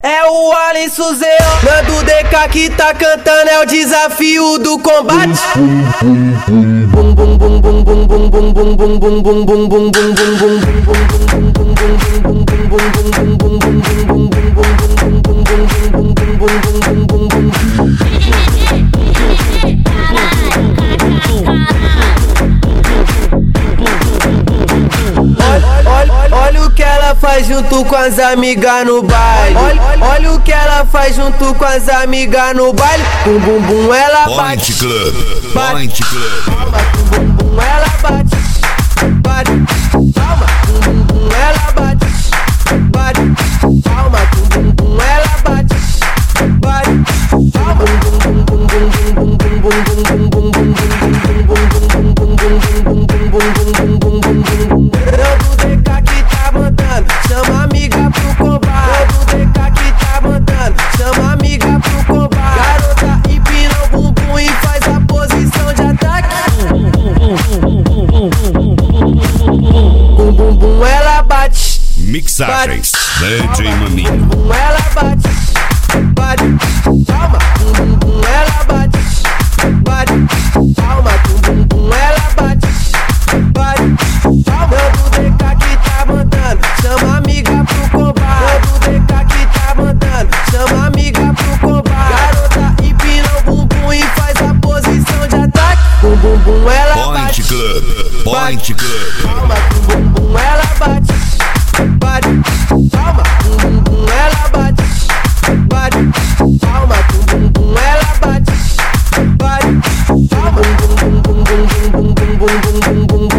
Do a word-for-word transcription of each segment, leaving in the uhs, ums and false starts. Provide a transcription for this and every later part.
É o Alisson Zé, Nando D K que tá cantando, é o desafio do combate. Bum bum bum bum bum bum bum bum bum bum bum bum bum Olha o que ela faz junto com as amigas no baile. Olha, olha o que ela faz junto com as amigas no baile. Bum bum bum ela bate. Point Club, Point Club. Palma, bum bum bum ela bate. Bate, palma, bum bum bum ela bate. Bate, palma, bum bum bum ela bate. Bate, palma, bum bum bum bum bum bum bum bum bum bum bum chama amiga pro combate. Todo D K que tá mandando, chama amiga pro combate. Garota empina o bumbum e faz a posição de ataque. Bum bum bum ela bate. Mixagens D J Maminho. Bum bum ela bate. Bate, palma, bum bum bum ela bate. Bate, palma, bum bum bum ela bate. Bate, palma, do D K que tá mandando, chama amiga pro combate. Do D K que tá mandando, chama amiga pro combate. Garota empina o bumbum e faz a posição de ataque. Bum bum bum ela bate. Point Club, Point Club. Palma, bum bum bum ela bate. Bate, palma, bum bum bum ela bate. Bate, palma, bum bum bum ela bate. Bate, palma, bum bum bum bum bum bum bum bum bum bum bum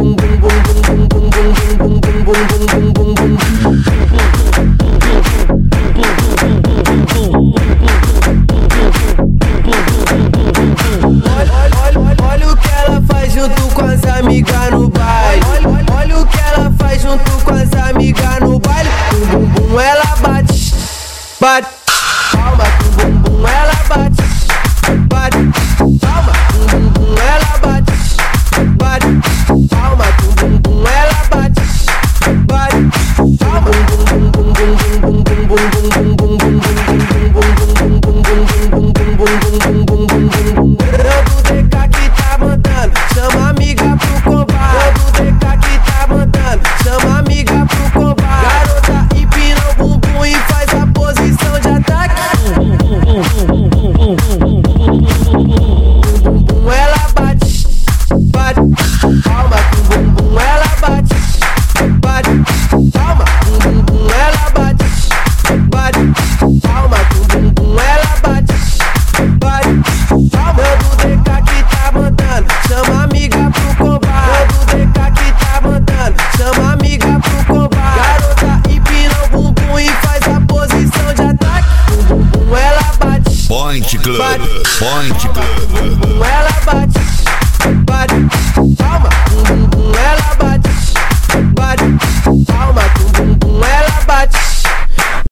olha o que ela faz junto com as amigas no baile. Olha o que ela faz junto com as amigas no baile. Bum bum bum ela bate. Bate, palma, bum bum bum ela bate. Bate, palma, bum bum bum ela bate. Bate, palma, bum bum bum ela bate. Bate, palma, bum bum bum bum bum bum bum bum Nando D K que tá mandando, chama amiga pro combate. Nando D K que tá mandando, chama amiga pro combate. Garota empina o bumbum e faz a posição de ataque. Bum bum bum ela bate. Bate, palma, bum bum bum ela bate. Bate, palma, bum bum bum ela bate. Bate, palma, bum bum bum ela bate. Bate, palma, do D K que tá mandando, chama amiga pro combate. Do D K que tá mandando, chama amiga pro combate. Garota empina o bumbum e faz a posição de ataque. Bum bum bum ela bate. Point Club, Bate, Point Club. bum bum ela bate.